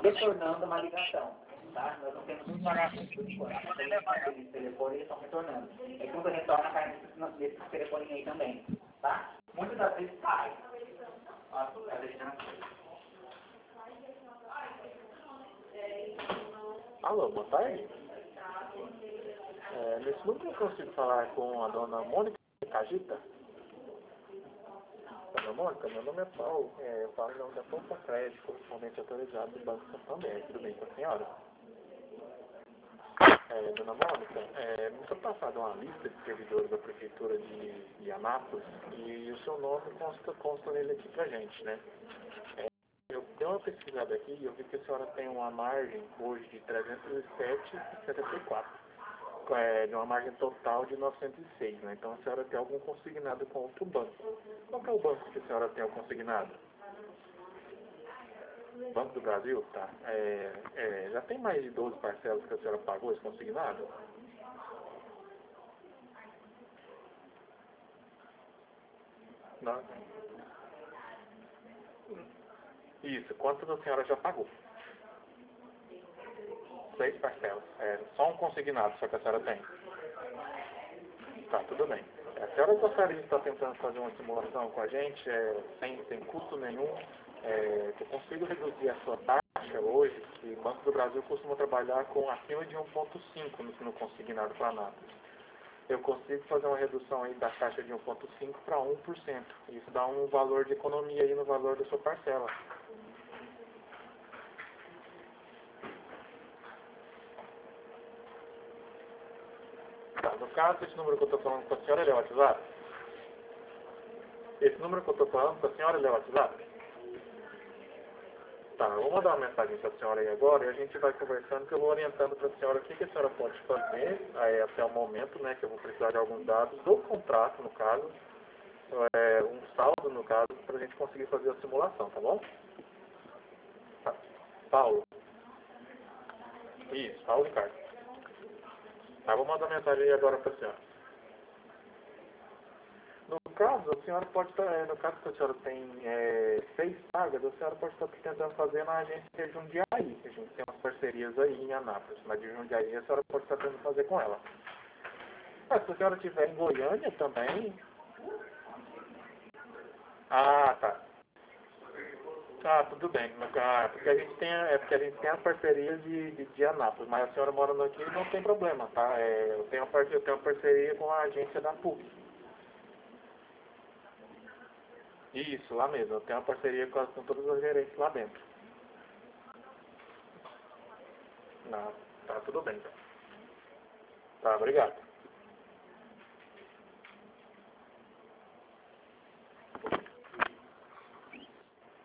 retornando uma ligação, tá? Nós não temos um pagamento por enquanto. Aqueles telefones eles estão retornando. É quando retorna, cai nesse telefoninho aí também, tá? Muitas das vezes cai. Ó, tá deixando aqui. Alô, boa tarde. Nesse número eu consigo falar com a dona Mônica Cagita? Dona Mônica, meu nome é Paulo. Eu falo em nome da Poupa Crédito, correspondente autorizado do Banco Santander. Tudo bem com a senhora? Dona Mônica, me foi passada uma lista de servidores da Prefeitura de Anápolis e o seu nome consta nele aqui pra gente, né? Eu dei uma pesquisada aqui e eu vi que a senhora tem uma margem hoje de 307,74, de uma margem total de 906, né? Então a senhora tem algum consignado com outro banco. Qual que é o banco que a senhora tem o consignado? Banco do Brasil? Tá. Já tem mais de 12 parcelas que a senhora pagou esse consignado? Não. Isso, quantas a senhora já pagou? 6 parcelas. Só um consignado, só que a senhora tem. Tá, tudo bem. A senhora gostaria de estar tentando fazer uma simulação com a gente, sem custo nenhum, que eu consigo reduzir a sua taxa hoje, que o Banco do Brasil costuma trabalhar com acima de 1,5 no consignado para Anápolis. Eu consigo fazer uma redução aí da taxa de 1,5 para 1%. Isso dá um valor de economia aí no valor da sua parcela. Tá, no caso, esse número que eu estou falando com a senhora, ele é o WhatsApp? Esse número que eu estou falando com a senhora, ele é o WhatsApp? Tá, eu vou mandar uma mensagem para a senhora aí agora e a gente vai conversando, que eu vou orientando para a senhora o que a senhora pode fazer até o momento, né, que eu vou precisar de alguns dados do contrato, no caso, um saldo, no caso, para a gente conseguir fazer a simulação, tá bom? Tá. Paulo. Isso, Paulo Ricardo. Tá, vou mandar mensagem aí agora para a senhora. No caso, a senhora pode estar, no caso que a senhora tem 6 vagas, a senhora pode estar tentando fazer na agência de Jundiaí. A gente tem umas parcerias aí em Anápolis, na de Jundiaí a senhora pode estar tentando fazer com ela. Mas se a senhora estiver em Goiânia também... Ah, tá. Ah, tudo bem. Porque a gente tem, porque a gente tem a parceria de Anápolis, mas a senhora morando aqui não tem problema, tá? Eu tenho uma parceria com a agência da PUC. Isso, lá mesmo. Eu tenho uma parceria com todos os gerentes lá dentro. Não, tá tudo bem. Tá, obrigado.